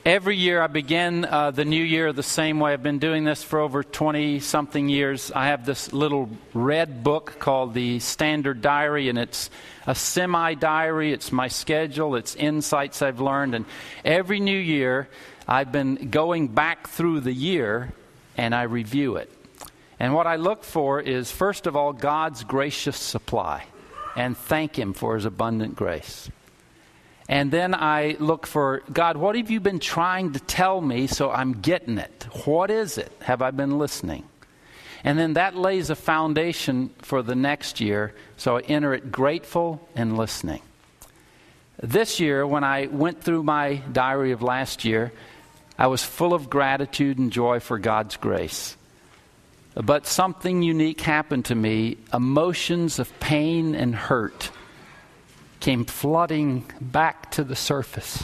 Every year I begin the new year the same way. I've been doing this for over 20-something years. I have this little red book called the Standard Diary, and it's a semi-diary. It's my schedule. It's insights I've learned. And every new year I've been going back through the year and I review it. And what I look for is, first of all, God's gracious supply, and thank Him for His abundant grace. And then I look for, God, what have you been trying to tell me so I'm getting it? What is it? Have I been listening? And then that lays a foundation for the next year, so I enter it grateful and listening. This year, when I went through my diary of last year, I was full of gratitude and joy for God's grace. But something unique happened to me. Emotions of pain and hurt came flooding back to the surface.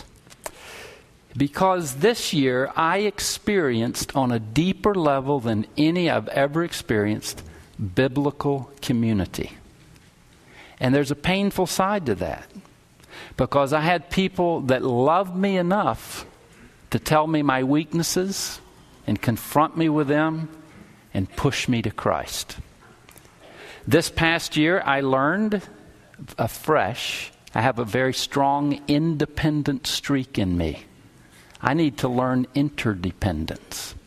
Because this year I experienced on a deeper level than any I've ever experienced biblical community. And there's a painful side to that. Because I had people that loved me enough to tell me my weaknesses and confront me with them and push me to Christ. This past year I learned afresh, I have a very strong independent streak in me. I need to learn interdependence.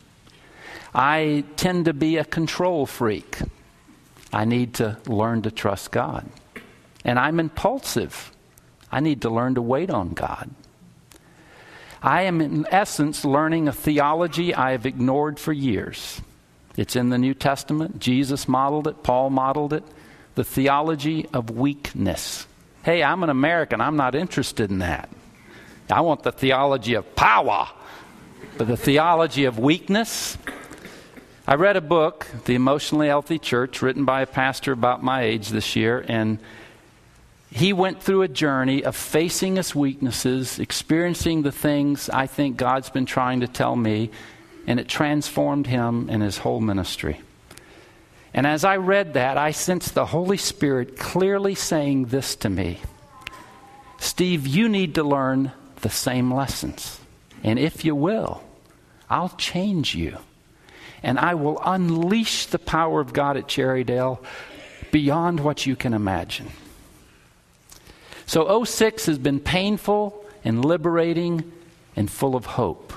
I tend to be a control freak. I need to learn to trust God. And I'm impulsive. I need to learn to wait on God. I am in essence learning a theology I have ignored for years. It's in the New Testament. Jesus modeled it. Paul modeled it. The theology of weakness. Hey, I'm an American. I'm not interested in that. I want the theology of power. But the theology of weakness. I read a book, The Emotionally Healthy Church, written by a pastor about my age this year. And he went through a journey of facing his weaknesses, experiencing the things I think God's been trying to tell me. And it transformed him and his whole ministry. And as I read that, I sensed the Holy Spirit clearly saying this to me. Steve, you need to learn the same lessons. And if you will, I'll change you. And I will unleash the power of God at Cherrydale beyond what you can imagine. So 2006 has been painful and liberating and full of hope.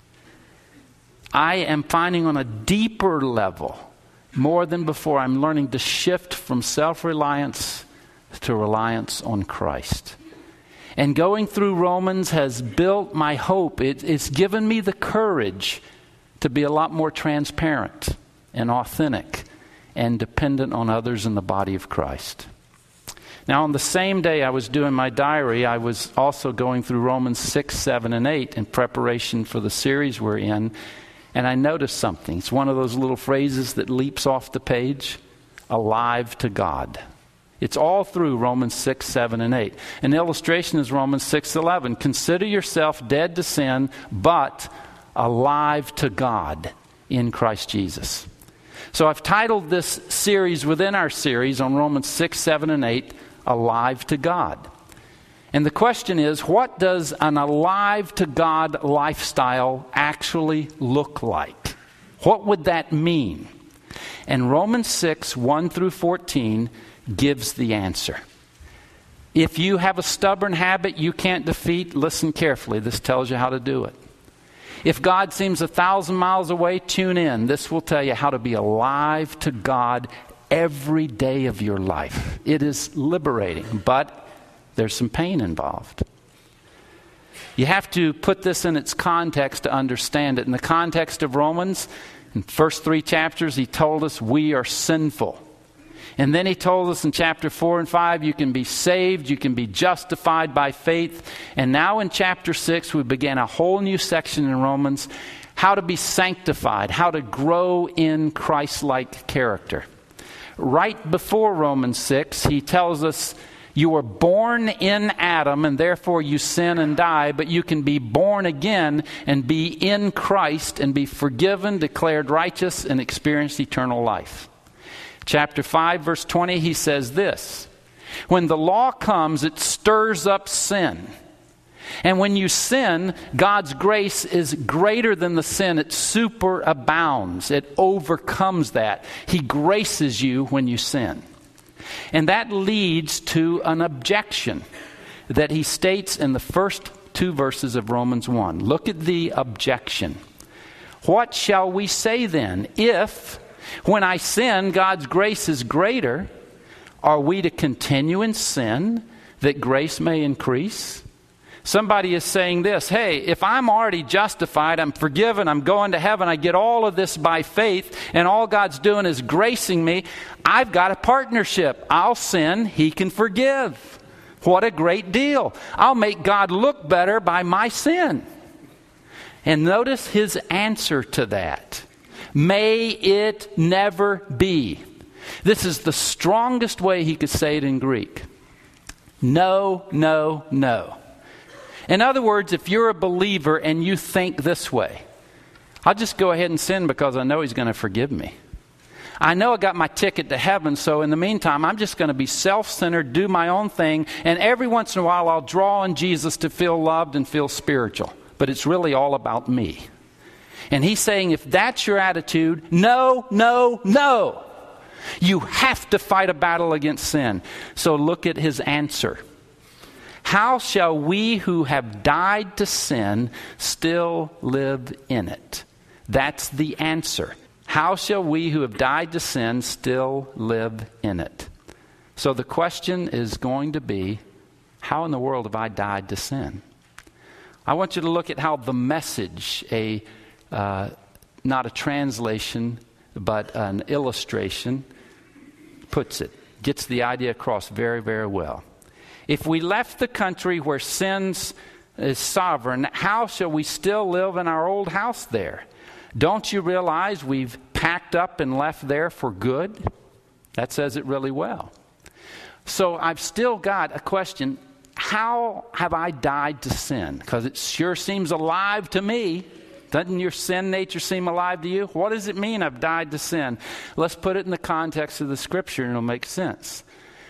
I am finding on a deeper level, more than before, I'm learning to shift from self-reliance to reliance on Christ. And going through Romans has built my hope. It's given me the courage to be a lot more transparent and authentic and dependent on others in the body of Christ. Now, on the same day I was doing my diary, I was also going through Romans 6, 7, and 8 in preparation for the series we're in. And I noticed something. It's one of those little phrases that leaps off the page. Alive to God. It's all through Romans 6, 7, and 8. An illustration is Romans 6, 11. Consider yourself dead to sin, but alive to God in Christ Jesus. So I've titled this series within our series on Romans 6, 7, and 8, Alive to God. And the question is, what does an alive to God lifestyle actually look like? What would that mean? And Romans 6, 1 through 14 gives the answer. If you have a stubborn habit you can't defeat, listen carefully. This tells you how to do it. If God seems 1,000 miles away, tune in. This will tell you how to be alive to God every day of your life. It is liberating, but there's some pain involved. You have to put this in its context to understand it. In the context of Romans, in the first 3 chapters, he told us we are sinful. And then he told us in chapter 4 and 5, you can be saved, you can be justified by faith. And now in chapter 6, we began a whole new section in Romans, how to be sanctified, how to grow in Christ-like character. Right before Romans 6, he tells us you were born in Adam and therefore you sin and die, but you can be born again and be in Christ and be forgiven, declared righteous, and experience eternal life. Chapter 5, verse 20, he says this, when the law comes, it stirs up sin. And when you sin, God's grace is greater than the sin. It superabounds. It overcomes that. He graces you when you sin. And that leads to an objection that he states in the first 2 verses of Romans 1. Look at the objection. What shall we say then? If, when I sin, God's grace is greater, are we to continue in sin that grace may increase? Somebody is saying this, hey, if I'm already justified, I'm forgiven, I'm going to heaven, I get all of this by faith, and all God's doing is gracing me, I've got a partnership. I'll sin, He can forgive. What a great deal. I'll make God look better by my sin. And notice his answer to that. May it never be. This is the strongest way he could say it in Greek. No, no, no. In other words, if you're a believer and you think this way, I'll just go ahead and sin because I know He's going to forgive me. I know I got my ticket to heaven, so in the meantime, I'm just going to be self-centered, do my own thing, and every once in a while I'll draw on Jesus to feel loved and feel spiritual. But it's really all about me. And he's saying, if that's your attitude, no, no, no. You have to fight a battle against sin. So look at his answer. How shall we who have died to sin still live in it? That's the answer. How shall we who have died to sin still live in it? So the question is going to be, how in the world have I died to sin? I want you to look at how the Message, not a translation, but an illustration, puts it. Gets the idea across very, very well. If we left the country where sin is sovereign, how shall we still live in our old house there? Don't you realize we've packed up and left there for good? That says it really well. So I've still got a question. How have I died to sin? Because it sure seems alive to me. Doesn't your sin nature seem alive to you? What does it mean I've died to sin? Let's put it in the context of the Scripture and it'll make sense.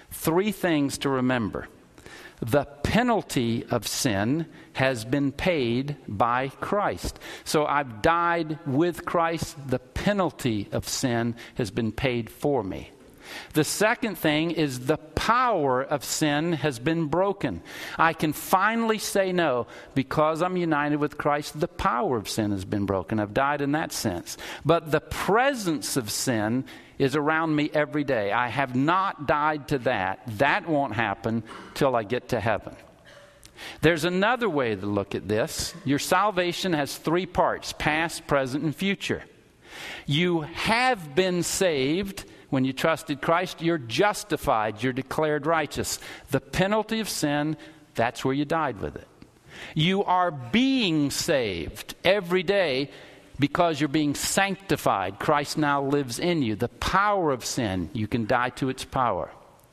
3 things to remember. The penalty of sin has been paid by Christ. So I've died with Christ. The penalty of sin has been paid for me. The second thing is the power of sin has been broken. I can finally say no. Because I'm united with Christ, the power of sin has been broken. I've died in that sense. But the presence of sin is around me every day. I have not died to that. That won't happen till I get to heaven. There's another way to look at this. Your salvation has 3 parts: past, present, and future. You have been saved. When you trusted Christ, you're justified. You're declared righteous. The penalty of sin, that's where you died with it. You are being saved every day because you're being sanctified. Christ now lives in you. The power of sin, you can die to its power.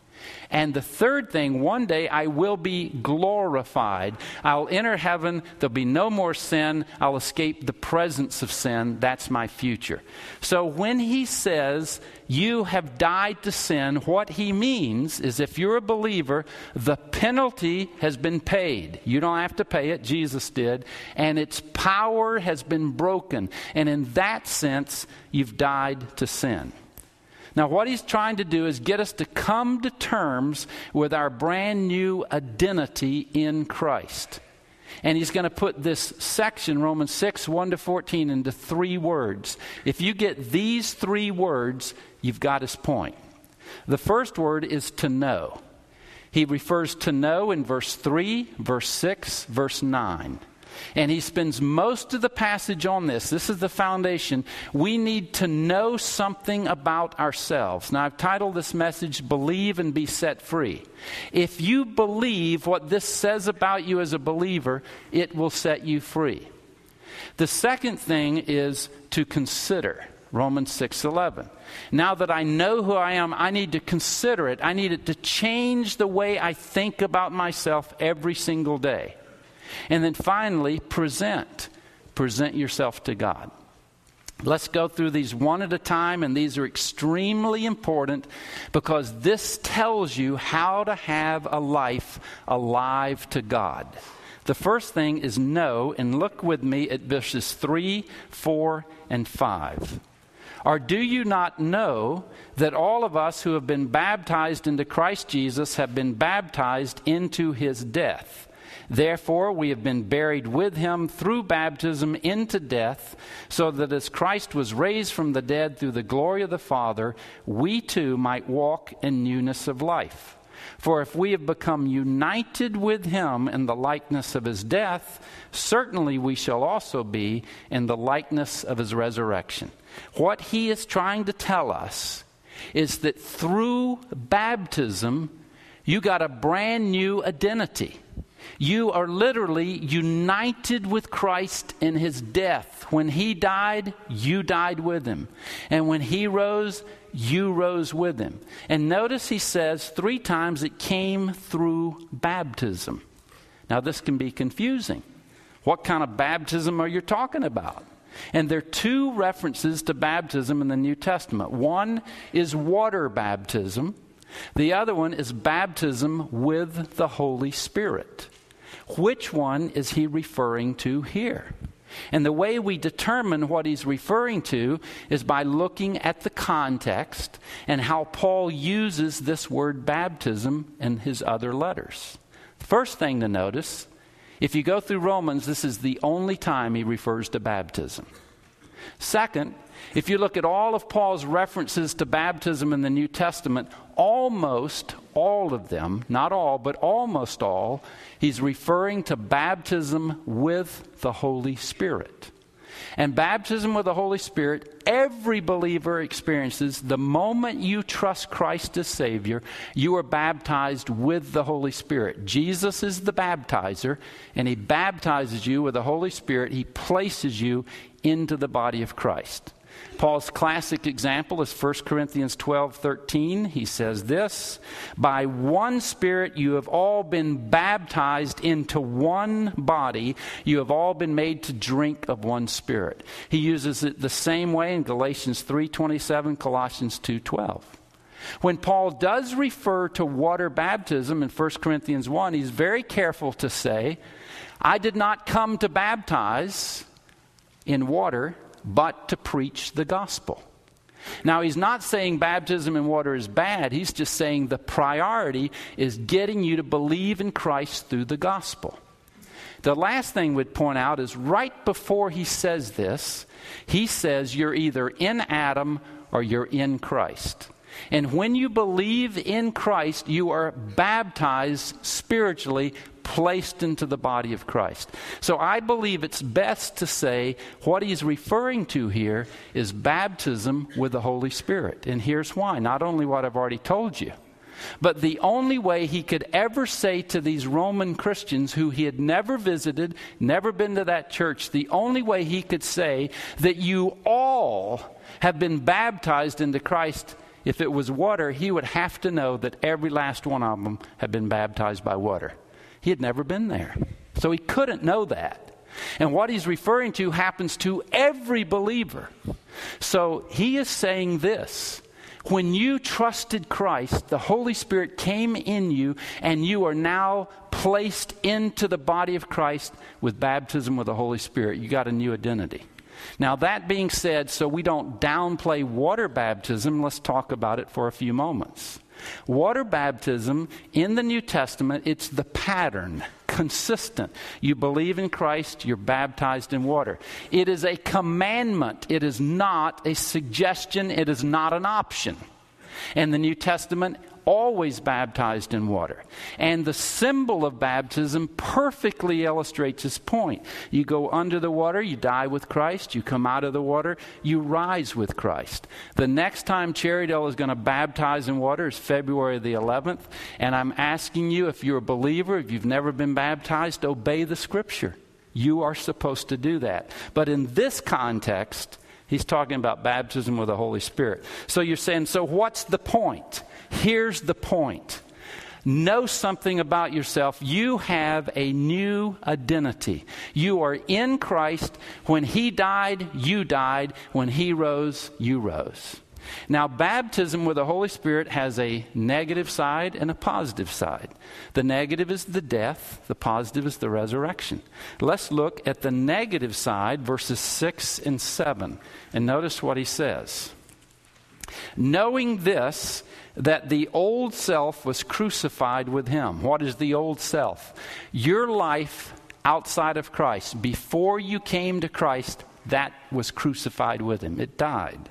And the third thing, one day I will be glorified. I'll enter heaven. There'll be no more sin. I'll escape the presence of sin. That's my future. So when he says you have died to sin, what he means is if you're a believer, the penalty has been paid. You don't have to pay it. Jesus did. And its power has been broken. And in that sense, you've died to sin. Now, what he's trying to do is get us to come to terms with our brand new identity in Christ. And he's going to put this section, Romans 6, 1-14, into 3 words. If you get these 3 words, you've got his point. The first word is to know. He refers to know in verse 3, verse 6, verse 9. And he spends most of the passage on this. This is the foundation. We need to know something about ourselves. Now, I've titled this message, Believe and Be Set Free. If you believe what this says about you as a believer, it will set you free. The second thing is to consider. Romans 6:11. Now that I know who I am, I need to consider it. I need it to change the way I think about myself every single day. And then finally, present. Present yourself to God. Let's go through these one at a time, and these are extremely important because this tells you how to have a life alive to God. The first thing is know, and look with me at verses 3, 4, and 5. Or do you not know that all of us who have been baptized into Christ Jesus have been baptized into his death? Therefore, we have been buried with him through baptism into death, so that as Christ was raised from the dead through the glory of the Father, we too might walk in newness of life. For if we have become united with him in the likeness of his death, certainly we shall also be in the likeness of his resurrection. What he is trying to tell us is that through baptism, you got a brand new identity. You are literally united with Christ in his death. When he died, you died with him. And when he rose, you rose with him. And notice he says 3 times it came through baptism. Now this can be confusing. What kind of baptism are you talking about? And there are 2 references to baptism in the New Testament. One is water baptism. The other one is baptism with the Holy Spirit. Which one is he referring to here? And the way we determine what he's referring to is by looking at the context and how Paul uses this word baptism in his other letters. First thing to notice, if you go through Romans, this is the only time he refers to baptism. Second, if you look at all of Paul's references to baptism in the New Testament, almost all of them, not all, but almost all, he's referring to baptism with the Holy Spirit. And baptism with the Holy Spirit, every believer experiences. The moment you trust Christ as Savior, you are baptized with the Holy Spirit. Jesus is the baptizer, and he baptizes you with the Holy Spirit. He places you into the body of Christ. Paul's classic example is 1 Corinthians 12:13. He says this, "By one Spirit you have all been baptized into one body. You have all been made to drink of one Spirit." He uses it the same way in Galatians 3:27, Colossians 2:12. When Paul does refer to water baptism in 1 Corinthians 1, he's very careful to say, "I did not come to baptize in water, but to preach the gospel." Now, he's not saying baptism in water is bad. He's just saying the priority is getting you to believe in Christ through the gospel. The last thing we'd point out is right before he says this, he says you're either in Adam or you're in Christ. And when you believe in Christ, you are baptized spiritually, placed into the body of Christ. So I believe it's best to say what he's referring to here is baptism with the Holy Spirit. And here's why. Not only what I've already told you, but the only way he could ever say to these Roman Christians who he had never visited, never been to that church, the only way he could say that you all have been baptized into Christ, if it was water, he would have to know that every last one of them had been baptized by water. He had never been there. So he couldn't know that. And what he's referring to happens to every believer. So he is saying this: when you trusted Christ, the Holy Spirit came in you, and you are now placed into the body of Christ with baptism with the Holy Spirit. You got a new identity. Now, that being said, so we don't downplay water baptism, let's talk about it for a few moments. Water baptism in the New Testament, it's the pattern, consistent. You believe in Christ, you're baptized in water. It is a commandment. It is not a suggestion. It is not an option. In the New Testament, always baptized in water. And the symbol of baptism perfectly illustrates his point. You go under the water, you die with Christ. You come out of the water, you rise with Christ. The next time Cherrydale is going to baptize in water is February the 11th. And I'm asking you, if you're a believer, if you've never been baptized, obey the Scripture. You are supposed to do that. But in this context, he's talking about baptism with the Holy Spirit. So you're saying, so what's the point? Here's the point. Know something about yourself. You have a new identity. You are in Christ. When he died, you died. When he rose, you rose. Now, baptism with the Holy Spirit has a negative side and a positive side. The negative is the death. The positive is the resurrection. Let's look at the negative side, verses 6 and 7. And notice what he says. Knowing this, that the old self was crucified with him. What is the old self? Your life outside of Christ. Before you came to Christ, that was crucified with him. It died.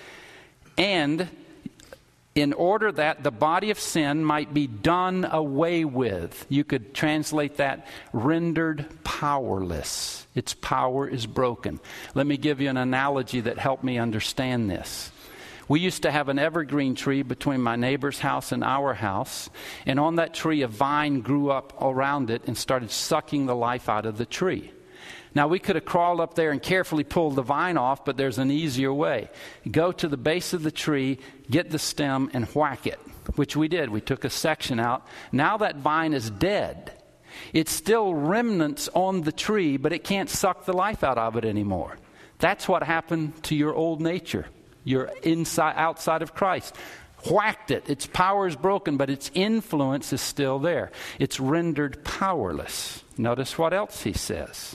And in order that the body of sin might be done away with. You could translate that rendered powerless. Its power is broken. Let me give you an analogy that helped me understand this. We used to have an evergreen tree between my neighbor's house and our house. And on that tree, a vine grew up around it and started sucking the life out of the tree. Now, we could have crawled up there and carefully pulled the vine off, but there's an easier way. Go to the base of the tree, get the stem, and whack it, which we did. We took a section out. Now that vine is dead. It's still remnants on the tree, but it can't suck the life out of it anymore. That's what happened to your old nature. You're outside of Christ. Whacked it. Its power is broken, but its influence is still there. It's rendered powerless. Notice what else he says.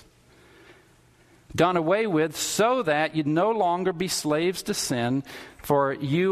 Done away with, so that you'd no longer be slaves to sin, for he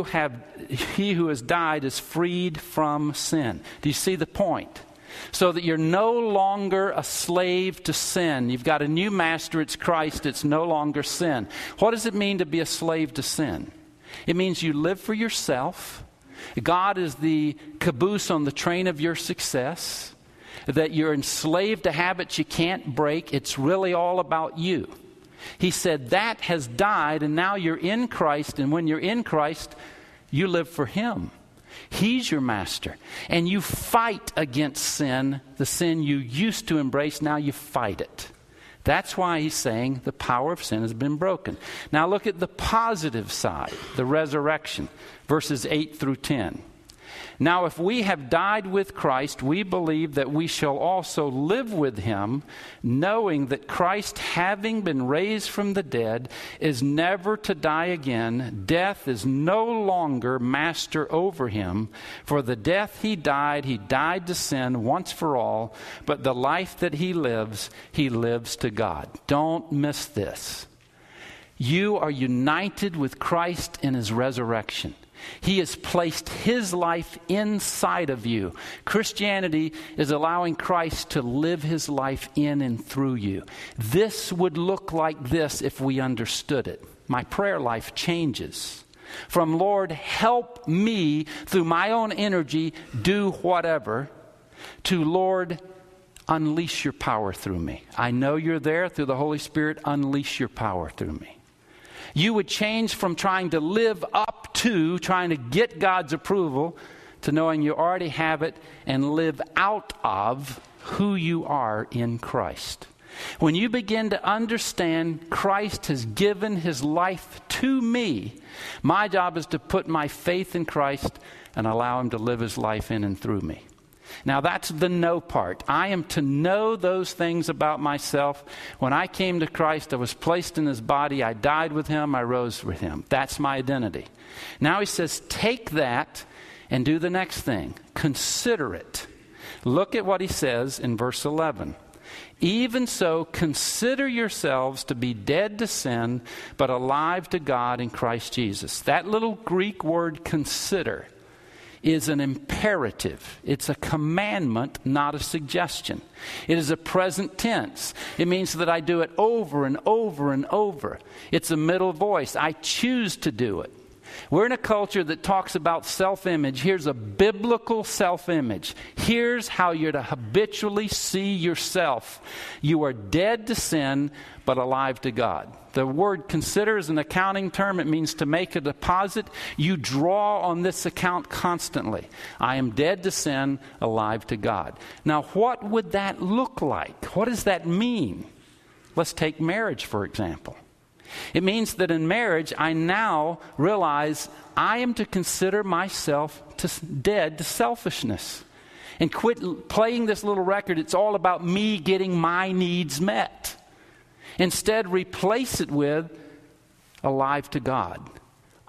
who has died is freed from sin. Do you see the point? So that you're no longer a slave to sin. You've got a new master, it's Christ, it's no longer sin. What does it mean to be a slave to sin? It means you live for yourself. God is the caboose on the train of your success. That you're enslaved to habits you can't break. It's really all about you. He said that has died, and now you're in Christ, and when you're in Christ, you live for him. He's your master. And you fight against sin, the sin you used to embrace, now you fight it. That's why he's saying the power of sin has been broken. Now look at the positive side, the resurrection, verses 8 through 10. Now, if we have died with Christ, we believe that we shall also live with him, knowing that Christ, having been raised from the dead, is never to die again. Death is no longer master over him. For the death he died to sin once for all, but the life that he lives to God. Don't miss this. You are united with Christ in his resurrection. He has placed his life inside of you. Christianity is allowing Christ to live his life in and through you. This would look like this if we understood it. My prayer life changes from, Lord, help me through my own energy do whatever, to, Lord, unleash your power through me. I know you're there through the Holy Spirit. Unleash your power through me. You would change from trying to live up to, trying to get God's approval, to knowing you already have it and live out of who you are in Christ. When you begin to understand Christ has given his life to me, my job is to put my faith in Christ and allow him to live his life in and through me. Now that's the know part. I am to know those things about myself. When I came to Christ, I was placed in his body. I died with him. I rose with him. That's my identity. Now he says, take that and do the next thing. Consider it. Look at what he says in verse 11. Even so, consider yourselves to be dead to sin, but alive to God in Christ Jesus. That little Greek word consider is an imperative. It's a commandment, not a suggestion. It is a present tense. It means that I do it over and over and over. It's a middle voice. I choose to do it. We're in a culture that talks about self-image. Here's a biblical self-image. Here's how you're to habitually see yourself. You are dead to sin, but alive to God. The word consider is an accounting term. It means to make a deposit. You draw on this account constantly. I am dead to sin, alive to God. Now, what would that look like? What does that mean? Let's take marriage, for example. It means that in marriage, I now realize I am to consider myself dead to selfishness. And quit playing this little record. It's all about me getting my needs met. Instead, replace it with alive to God.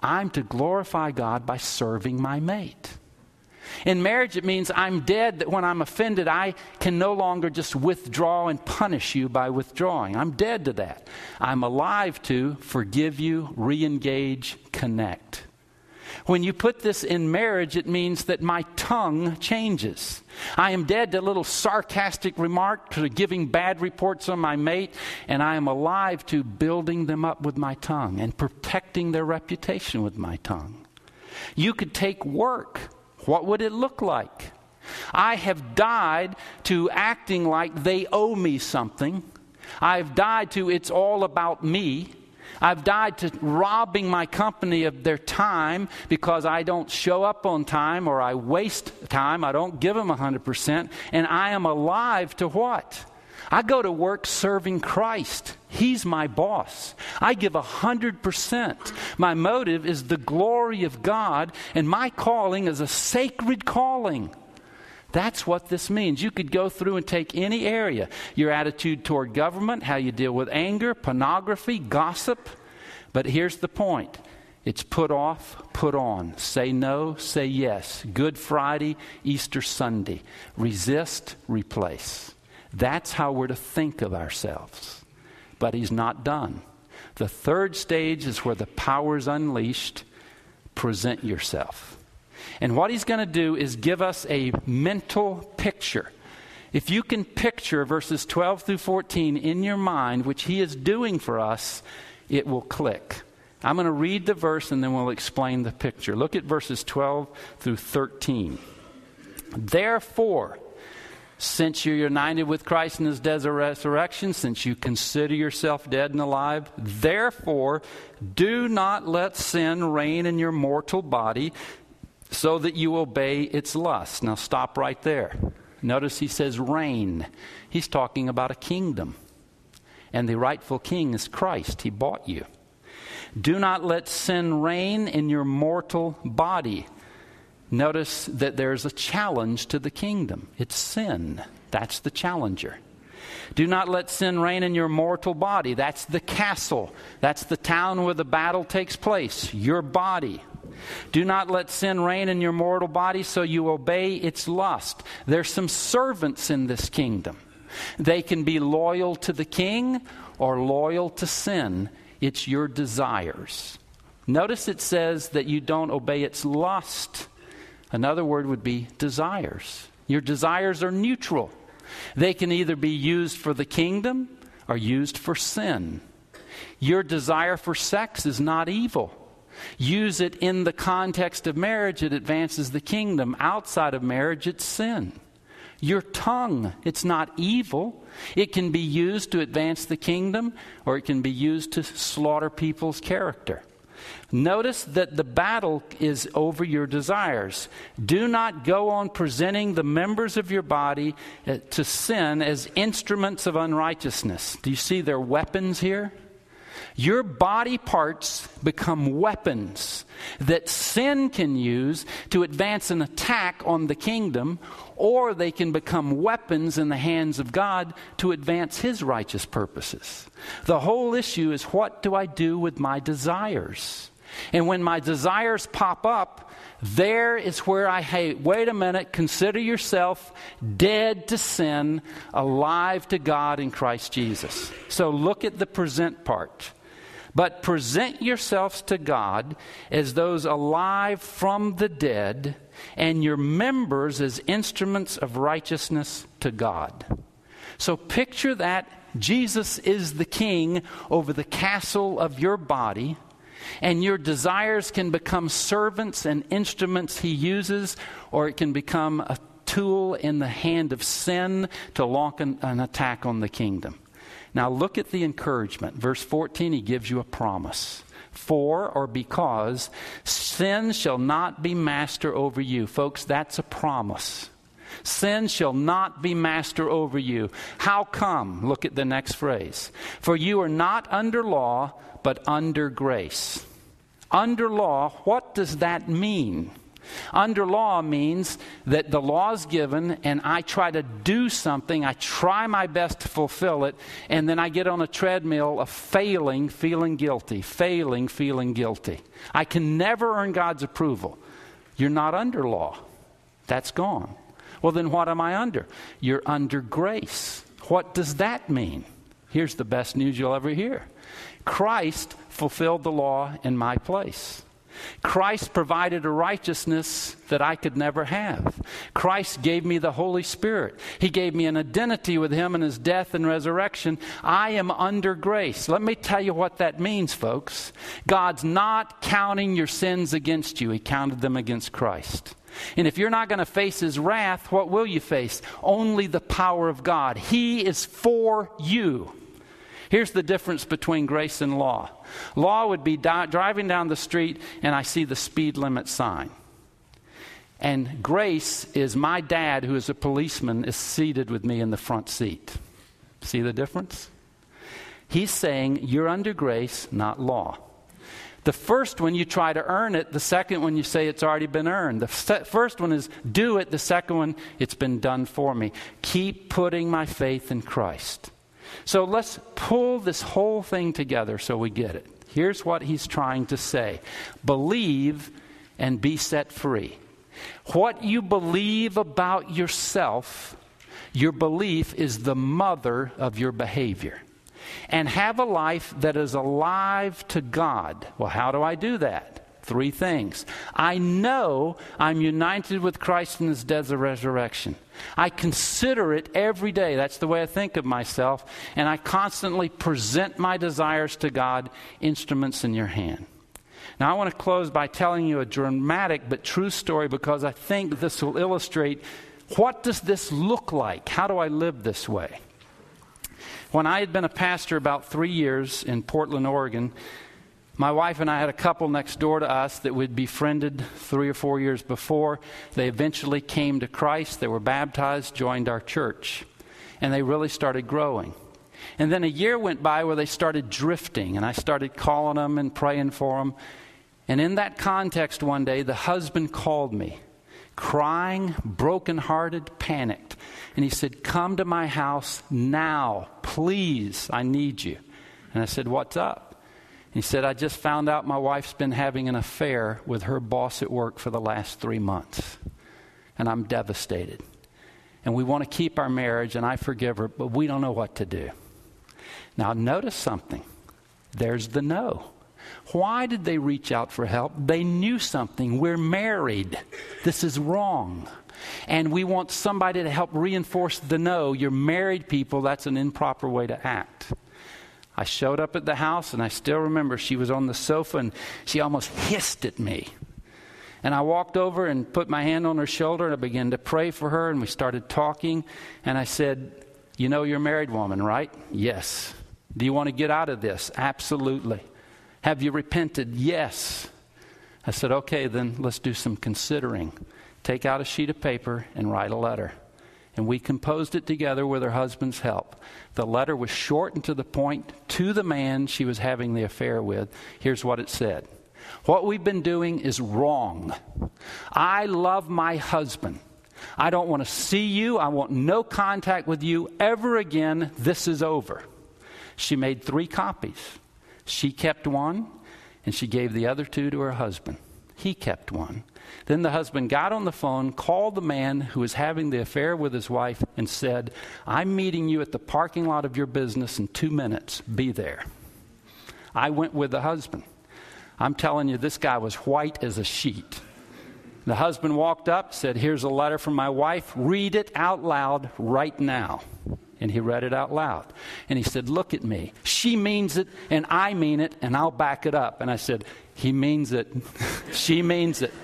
I'm to glorify God by serving my mate. In marriage, it means I'm dead, that when I'm offended, I can no longer just withdraw and punish you by withdrawing. I'm dead to that. I'm alive to forgive you, re-engage, connect. When you put this in marriage, it means that my tongue changes. I am dead to little sarcastic remarks, to giving bad reports on my mate, and I am alive to building them up with my tongue and protecting their reputation with my tongue. You could take work. What would it look like? I have died to acting like they owe me something. I've died to it's all about me. I've died to robbing my company of their time because I don't show up on time or I waste time. I don't give them 100%. And I am alive to what? I go to work serving Christ. He's my boss. I give 100%. My motive is the glory of God, and my calling is a sacred calling. That's what this means. You could go through and take any area. Your attitude toward government, how you deal with anger, pornography, gossip. But here's the point. It's put off, put on. Say no, say yes. Good Friday, Easter Sunday. Resist, replace. That's how we're to think of ourselves. But he's not done. The third stage is where the power is unleashed. Present yourself. And what he's going to do is give us a mental picture. If you can picture verses 12 through 14 in your mind, which he is doing for us, it will click. I'm going to read the verse and then we'll explain the picture. Look at verses 12 through 13. Therefore, since you're united with Christ in his death and resurrection, since you consider yourself dead and alive, therefore, do not let sin reign in your mortal body, so that you obey its lusts. Now stop right there. Notice he says reign. He's talking about a kingdom. And the rightful king is Christ. He bought you. Do not let sin reign in your mortal body. Notice that there's a challenge to the kingdom. It's sin. That's the challenger. Do not let sin reign in your mortal body. That's the castle. That's the town where the battle takes place. Your body. Do not let sin reign in your mortal body, so you obey its lust. There's some servants in this kingdom. They can be loyal to the king or loyal to sin. It's your desires. Notice it says that you don't obey its lust. Another word would be desires. Your desires are neutral. They can either be used for the kingdom or used for sin. Your desire for sex is not evil. Use it in the context of marriage, it advances the kingdom. Outside of marriage, it's sin. Your tongue, it's not evil. It can be used to advance the kingdom, or it can be used to slaughter people's character. Notice that the battle is over your desires. Do not go on presenting the members of your body to sin as instruments of unrighteousness. Do you see their weapons here? Your body parts become weapons that sin can use to advance an attack on the kingdom, or they can become weapons in the hands of God to advance his righteous purposes. The whole issue is, what do I do with my desires? And when my desires pop up, there is where I hate. Wait a minute, consider yourself dead to sin, alive to God in Christ Jesus. So look at the present part. But present yourselves to God as those alive from the dead, and your members as instruments of righteousness to God. So picture that Jesus is the king over the castle of your body, and your desires can become servants and instruments he uses, or it can become a tool in the hand of sin to launch an attack on the kingdom. Now look at the encouragement. Verse 14, he gives you a promise. For or because sin shall not be master over you. Folks, that's a promise. Sin shall not be master over you. How come? Look at the next phrase. For you are not under law, but under grace. Under law, what does that mean? Under law means that the law is given and I try to do something, I try my best to fulfill it, and then I get on a treadmill of failing, feeling guilty, failing, feeling guilty. I can never earn God's approval. You're not under law. That's gone. Well, then what am I under? You're under grace. What does that mean? Here's the best news you'll ever hear. Christ fulfilled the law in my place. Christ provided a righteousness that I could never have. Christ gave me the Holy Spirit. He gave me an identity with Him in His death and resurrection. I am under grace. Let me tell you what that means, folks. God's not counting your sins against you. He counted them against Christ. And if you're not going to face His wrath, what will you face? Only the power of God. He is for you. Here's the difference between grace and law. Law would be driving down the street and I see the speed limit sign. And grace is my dad, who is a policeman, is seated with me in the front seat. See the difference? He's saying you're under grace, not law. The first one, you try to earn it. The second one, you say it's already been earned. The first one is do it. The second one, it's been done for me. Keep putting my faith in Christ. So let's pull this whole thing together so we get it. Here's what he's trying to say. Believe and be set free. What you believe about yourself, your belief is the mother of your behavior. And have a life that is alive to God. Well, how do I do that? 3 things. I know I'm united with Christ in His death and resurrection. I consider it every day. That's the way I think of myself. And I constantly present my desires to God, instruments in your hand. Now, I want to close by telling you a dramatic but true story, because I think this will illustrate what does this look like? How do I live this way? When I had been a pastor about 3 years in Portland, Oregon, my wife and I had a couple next door to us that we'd befriended 3 or 4 years before. They eventually came to Christ. They were baptized, joined our church, and they really started growing. And then a year went by where they started drifting, and I started calling them and praying for them. And in that context one day, the husband called me, crying, brokenhearted, panicked. And he said, "Come to my house now, please, I need you." And I said, "What's up?" He said, "I just found out my wife's been having an affair with her boss at work for the last 3 months. And I'm devastated. And we want to keep our marriage, and I forgive her, but we don't know what to do." Now, notice something. There's the no. Why did they reach out for help? They knew something. We're married. This is wrong. And we want somebody to help reinforce the no. You're married people. That's an improper way to act. I showed up at the house, and I still remember she was on the sofa, and she almost hissed at me. And I walked over and put my hand on her shoulder, and I began to pray for her, and we started talking. And I said, "You know you're a married woman, right?" "Yes." "Do you want to get out of this?" "Absolutely." "Have you repented?" "Yes." I said, "Okay, then let's do some considering. Take out a sheet of paper and write a letter." And we composed it together with her husband's help. The letter was short and to the point to the man she was having the affair with. Here's what it said. "What we've been doing is wrong. I love my husband. I don't want to see you. I want no contact with you ever again. This is over." She made 3 copies. She kept one, and she gave the other 2 to her husband. He kept one. Then the husband got on the phone, called the man who was having the affair with his wife, and said, "I'm meeting you at the parking lot of your business in 2 minutes. Be there." I went with the husband. I'm telling you, this guy was white as a sheet. The husband walked up, said, "Here's a letter from my wife. Read it out loud right now." And he read it out loud. And he said, "Look at me. She means it, and I mean it, and I'll back it up." And I said, "He means it. She means it."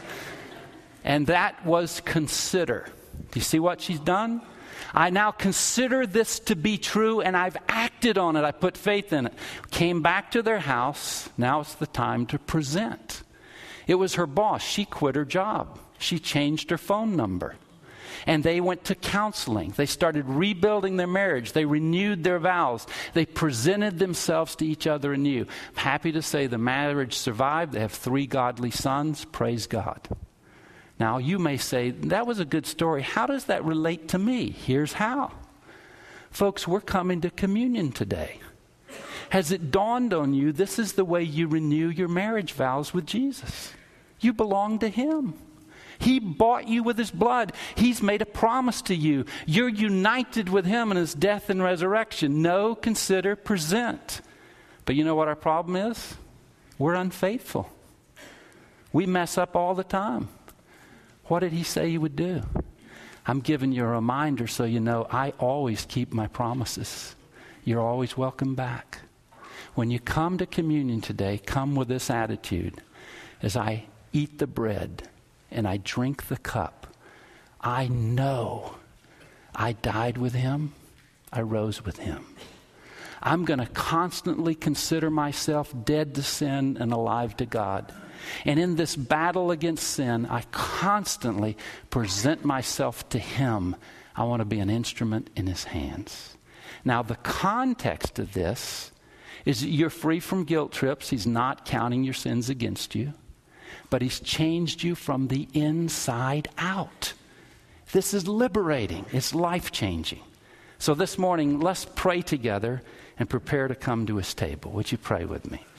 And that was consider. Do you see what she's done? I now consider this to be true, and I've acted on it. I put faith in it. Came back to their house. Now it's the time to present. It was her boss. She quit her job. She changed her phone number. And they went to counseling. They started rebuilding their marriage. They renewed their vows. They presented themselves to each other anew. I'm happy to say the marriage survived. They have 3 godly sons. Praise God. Now, you may say, that was a good story. How does that relate to me? Here's how. Folks, we're coming to communion today. Has it dawned on you this is the way you renew your marriage vows with Jesus? You belong to Him. He bought you with His blood. He's made a promise to you. You're united with Him in His death and resurrection. Know, consider, present. But you know what our problem is? We're unfaithful. We mess up all the time. What did He say He would do? I'm giving you a reminder so you know I always keep my promises. You're always welcome back. When you come to communion today, come with this attitude. As I eat the bread and I drink the cup, I know I died with Him, I rose with Him. I'm going to constantly consider myself dead to sin and alive to God. And in this battle against sin, I constantly present myself to Him. I want to be an instrument in His hands. Now, the context of this is that you're free from guilt trips. He's not counting your sins against you. But He's changed you from the inside out. This is liberating. It's life-changing. So this morning, let's pray together and prepare to come to His table. Would you pray with me?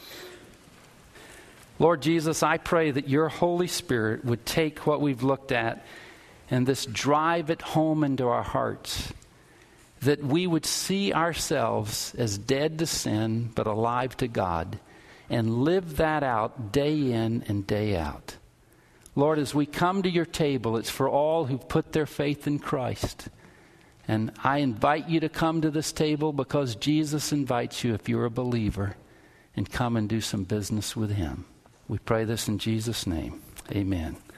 Lord Jesus, I pray that your Holy Spirit would take what we've looked at and this drive it home into our hearts, that we would see ourselves as dead to sin but alive to God, and live that out day in and day out. Lord, as we come to your table, it's for all who've put their faith in Christ. And I invite you to come to this table because Jesus invites you if you're a believer, and come and do some business with Him. We pray this in Jesus' name. Amen.